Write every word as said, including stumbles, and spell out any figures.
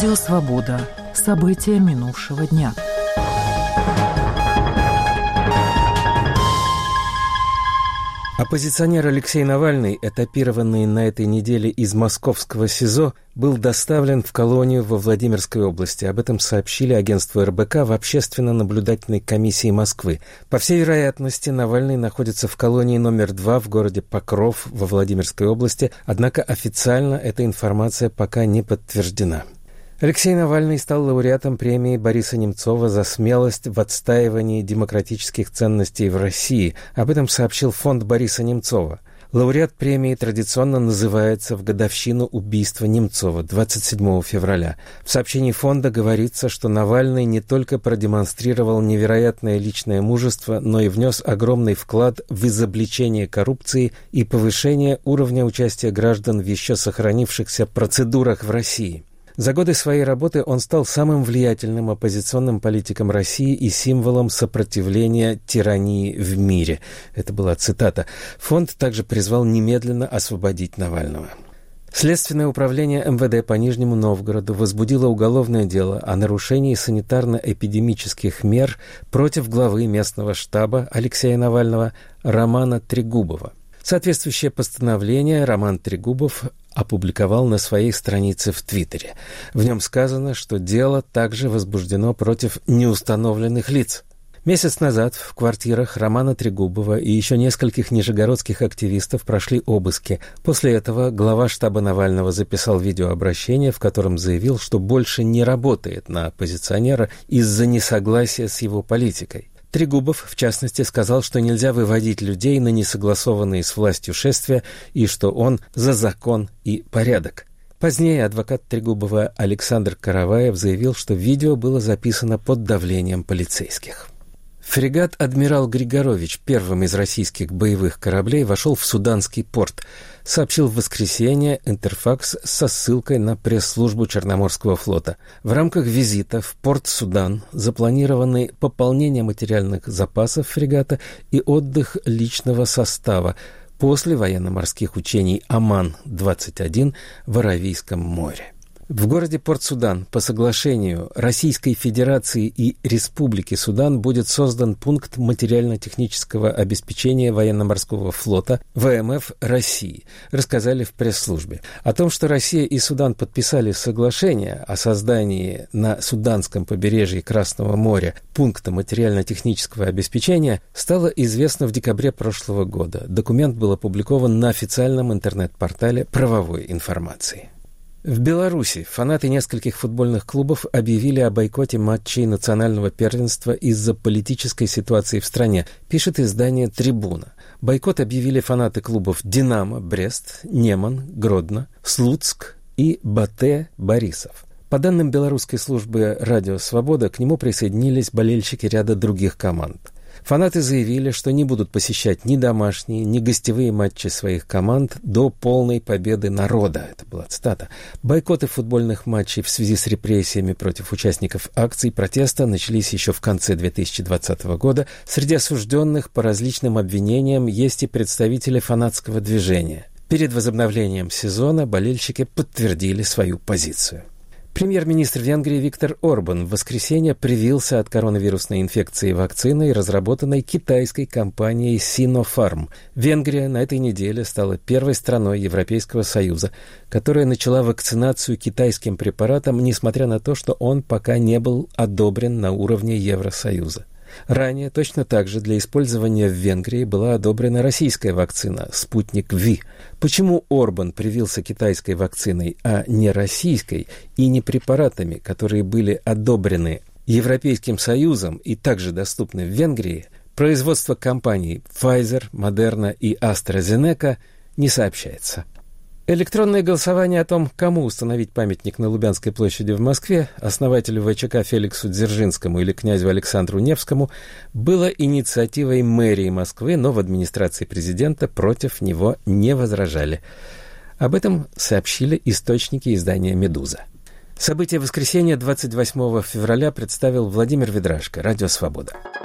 Радио «Свобода». События минувшего дня. Оппозиционер Алексей Навальный, этапированный на этой неделе из московского СИЗО, был доставлен в колонию во Владимирской области. Об этом сообщили агентству эр бэ ка в Общественно-наблюдательной комиссии Москвы. По всей вероятности, Навальный находится в колонии номер два в городе Покров во Владимирской области, однако официально эта информация пока не подтверждена. Алексей Навальный стал лауреатом премии Бориса Немцова за смелость в отстаивании демократических ценностей в России. Об этом сообщил фонд Бориса Немцова. Лауреат премии традиционно называется в годовщину убийства Немцова, двадцать седьмого февраля. В сообщении фонда говорится, что Навальный не только продемонстрировал невероятное личное мужество, но и внес огромный вклад в изобличение коррупции и повышение уровня участия граждан в еще сохранившихся процедурах в России. За годы своей работы он стал самым влиятельным оппозиционным политиком России и символом сопротивления тирании в мире. Это была цитата. Фонд также призвал немедленно освободить Навального. Следственное управление эм вэ дэ по Нижнему Новгороду возбудило уголовное дело о нарушении санитарно-эпидемических мер против главы местного штаба Алексея Навального Романа Трегубова. Соответствующее постановление Роман Трегубов опубликовал на своей странице в Твиттере. В нем сказано, что дело также возбуждено против неустановленных лиц. Месяц назад в квартирах Романа Трегубова и еще нескольких нижегородских активистов прошли обыски. После этого глава штаба Навального записал видеообращение, в котором заявил, что больше не работает на оппозиционера из-за несогласия с его политикой. Трегубов, в частности, сказал, что нельзя выводить людей на несогласованные с властью шествия и что он за закон и порядок. Позднее адвокат Трегубова Александр Караваев заявил, что видео было записано под давлением полицейских. Фрегат «Адмирал Григорович», первым из российских боевых кораблей, вошел в Суданский порт, сообщил в воскресенье Интерфакс со ссылкой на пресс-службу Черноморского флота. В рамках визита в порт Судан запланированы пополнение материальных запасов фрегата и отдых личного состава после военно-морских учений «Аман-двадцать один» в Аравийском море. В городе Порт-Судан по соглашению Российской Федерации и Республики Судан будет создан пункт материально-технического обеспечения военно-морского флота вэ эм эф России, рассказали в пресс-службе. О том, что Россия и Судан подписали соглашение о создании на суданском побережье Красного моря пункта материально-технического обеспечения, стало известно в декабре прошлого года. Документ был опубликован на официальном интернет-портале правовой информации. В Беларуси фанаты нескольких футбольных клубов объявили о бойкоте матчей национального первенства из-за политической ситуации в стране, пишет издание «Трибуна». Бойкот объявили фанаты клубов «Динамо», «Брест», «Неман», «Гродно», «Слуцк» и «Батэ», «Борисов». По данным белорусской службы «Радио Свобода», к нему присоединились болельщики ряда других команд. Фанаты заявили, что не будут посещать ни домашние, ни гостевые матчи своих команд до полной победы народа. Это была цитата. Бойкоты футбольных матчей в связи с репрессиями против участников акций протеста начались еще в конце две тысячи двадцатого года. Среди осужденных по различным обвинениям есть и представители фанатского движения. Перед возобновлением сезона болельщики подтвердили свою позицию. Премьер-министр Венгрии Виктор Орбан в воскресенье привился от коронавирусной инфекции вакциной, разработанной китайской компанией Sinopharm. Венгрия на этой неделе стала первой страной Европейского Союза, которая начала вакцинацию китайским препаратом, несмотря на то, что он пока не был одобрен на уровне Евросоюза. Ранее точно так же для использования в Венгрии была одобрена российская вакцина «Спутник Ви». Почему Орбан привился китайской вакциной, а не российской, и не препаратами, которые были одобрены Европейским Союзом и также доступны в Венгрии, производство компаний Pfizer, Moderna и AstraZeneca не сообщается. Электронное голосование о том, кому установить памятник на Лубянской площади в Москве, основателю вэ че ка Феликсу Дзержинскому или князю Александру Невскому, было инициативой мэрии Москвы, но в администрации президента против него не возражали. Об этом сообщили источники издания «Медуза». События воскресенья двадцать восьмого февраля представил Владимир Ведрашко, Радио Свобода.